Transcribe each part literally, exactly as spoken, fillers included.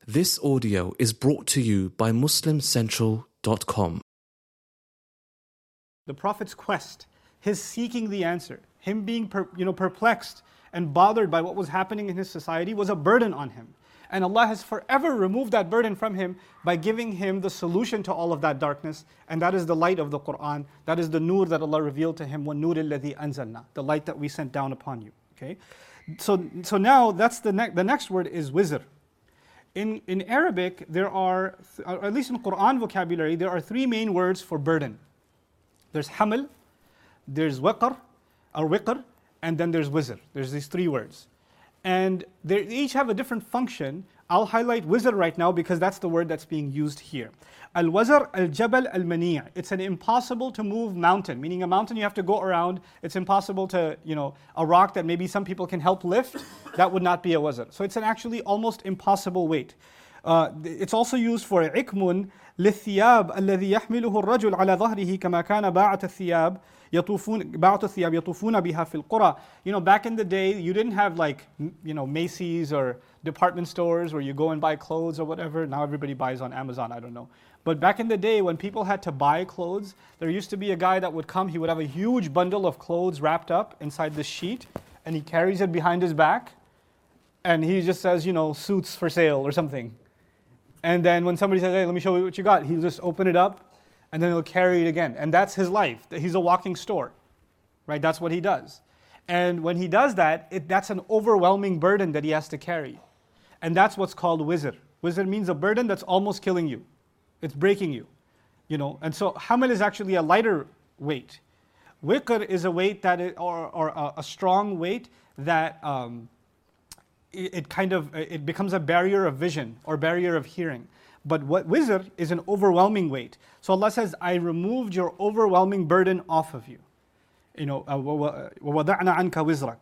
This audio is brought to you by Muslim Central dot com. The Prophet's quest, his seeking the answer, him being per, you know, perplexed and bothered by what was happening in his society was a burden on him. And Allah has forever removed that burden from him by giving him the solution to all of that darkness. And that is the light of the Quran. That is the nur that Allah revealed to him. وَالنُّورِ الَّذِي أَنزَلْنَا, the light that we sent down upon you. Okay, So, so now that's the, ne- the next word is wizr. In, in Arabic, there are, or at least in Quran vocabulary, there are three main words for burden. There's hamal, there's waqar, or wiqr, and then there's wizr. There's these three words. And they each have a different function. I'll highlight wizr right now because that's the word that's being used here. Al-wazr, al-jabal, al-mani'. It's an impossible to move mountain, meaning a mountain you have to go around. It's impossible to, you know, a rock that maybe some people can help lift, that would not be a wazr. So it's an actually almost impossible weight. Uh, it's also used for ikmun للثياب الذي يحمله الرجل على ظهره كما كان باعة الثياب يطوفون باعة الثياب يطوفون بها في القرى. You know, back in the day, you didn't have like, you know, Macy's or department stores where you go and buy clothes or whatever. Now everybody buys on Amazon, I don't know. But back in the day, when people had to buy clothes, there used to be a guy that would come, he would have a huge bundle of clothes wrapped up inside this sheet, and he carries it behind his back, and he just says, you know, suits for sale or something. And then when somebody says, hey, let me show you what you got, he'll just open it up, and then he'll carry it again. And that's his life. He's a walking store, right? That's what he does. And when he does that, it, that's an overwhelming burden that he has to carry. And that's what's called wizr. Wizr means a burden that's almost killing you. It's breaking you, you know. And so hamal is actually a lighter weight. Wiqr is a weight that, is, or, or a, a strong weight that um, it, it kind of, it becomes a barrier of vision or barrier of hearing. But what wizr is an overwhelming weight. So Allah says, I removed your overwhelming burden off of you. You know, وَوَضَعْنَا عَنْكَ وِزْرَكَ.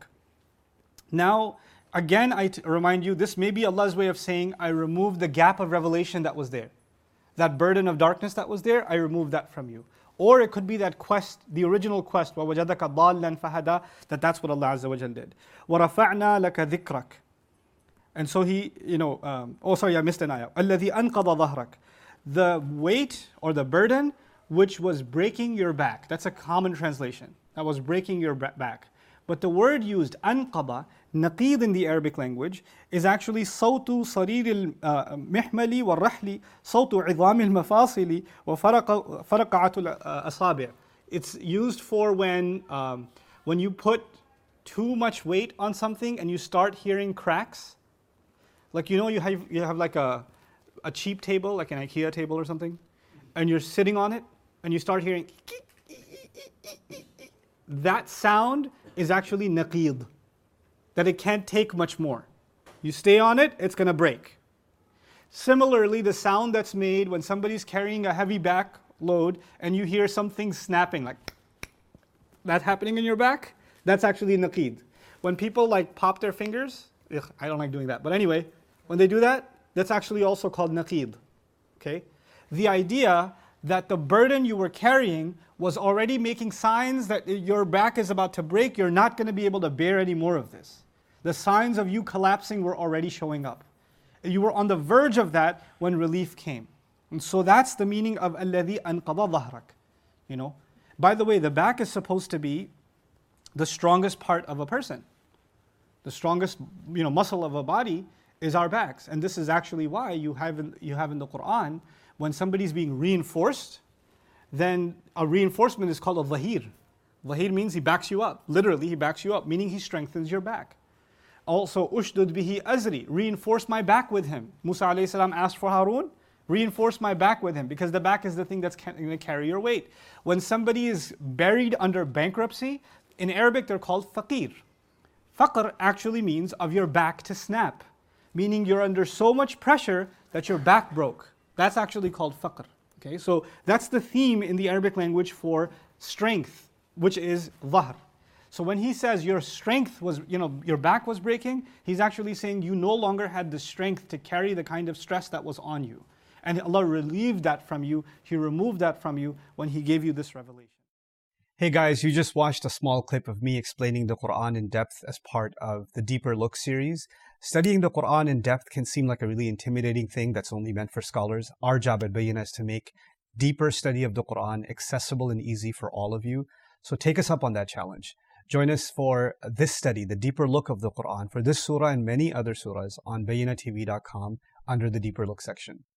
Now, again, I t- remind you, this may be Allah's way of saying, I removed the gap of revelation that was there. That burden of darkness that was there, I removed that from you. Or it could be that quest, the original quest, وَوَجَدَكَ ضَالًّا فَهَدَى, that that's what Allah Azza wa Jal did. وَرَفَعْنَا لَكَ ذِكْرَكَ. And so he, you know, um, oh sorry, I missed an ayah. الَّذِي أَنْقَضَ ظَهْرَكَ. The weight or the burden which was breaking your back. That's a common translation. That was breaking your back. But the word used, أنقض, نقيض in the Arabic language, is actually صوت صرير المحمل والرحل صوت عظام المفاصل وفرقعة الأصابع. It's used for when, um, when you put too much weight on something and you start hearing cracks. Like, you know, you have, you have like a, a cheap table, like an IKEA table or something, and you're sitting on it and you start hearing that sound is actually naqid, that it can't take much more. You stay on it, it's going to break. Similarly, the sound that's made when somebody's carrying a heavy back load and you hear something snapping, like that happening in your back, that's actually naqid. When people like pop their fingers, ugh, I don't like doing that, but anyway, when they do that, that's actually also called naqid. Okay? The idea that the burden you were carrying was already making signs that your back is about to break, you're not going to be able to bear any more of this. The signs of you collapsing were already showing up. You were on the verge of that when relief came. And so that's the meaning of الَّذِي أَنْقَضَ ظَهْرَكَ. You know? By the way, the back is supposed to be the strongest part of a person. The strongest, you know, muscle of a body is our backs. And this is actually why you have in, you have in the Quran, when somebody's being reinforced, then a reinforcement is called a dhahir. Dhahir means he backs you up. Literally, he backs you up, meaning he strengthens your back. Also, ushdud bihi azri, reinforce my back with him. Musa alayhi salam asked for Harun, reinforce my back with him, because the back is the thing that's going to carry your weight. When somebody is buried under bankruptcy, in Arabic they're called faqir. Faqr actually means of your back to snap, meaning you're under so much pressure that your back broke. That's actually called faqr. Okay, so that's the theme in the Arabic language for strength, which is dhahr. So when he says your strength was, you know, your back was breaking, he's actually saying you no longer had the strength to carry the kind of stress that was on you. And Allah relieved that from you. He removed that from you when He gave you this revelation. Hey guys, you just watched a small clip of me explaining the Quran in depth as part of the Deeper Look series. Studying the Quran in depth can seem like a really intimidating thing that's only meant for scholars. Our job at Bayyinah is to make deeper study of the Quran accessible and easy for all of you. So take us up on that challenge. Join us for this study, the deeper look of the Quran, for this surah and many other surahs on bayyinah t v dot com under the Deeper Look section.